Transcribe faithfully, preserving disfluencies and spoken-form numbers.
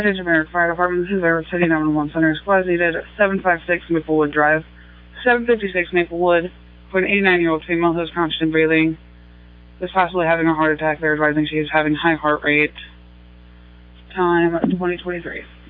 American Fire Department, this is Everett City nine one one Center. Squad needed at seven five six Maplewood Drive, seven fifty-six Maplewood, for an eighty-nine-year-old female who is conscious and breathing, who is possibly having a heart attack. They're advising she is having high heart rate. Time twenty twenty-three.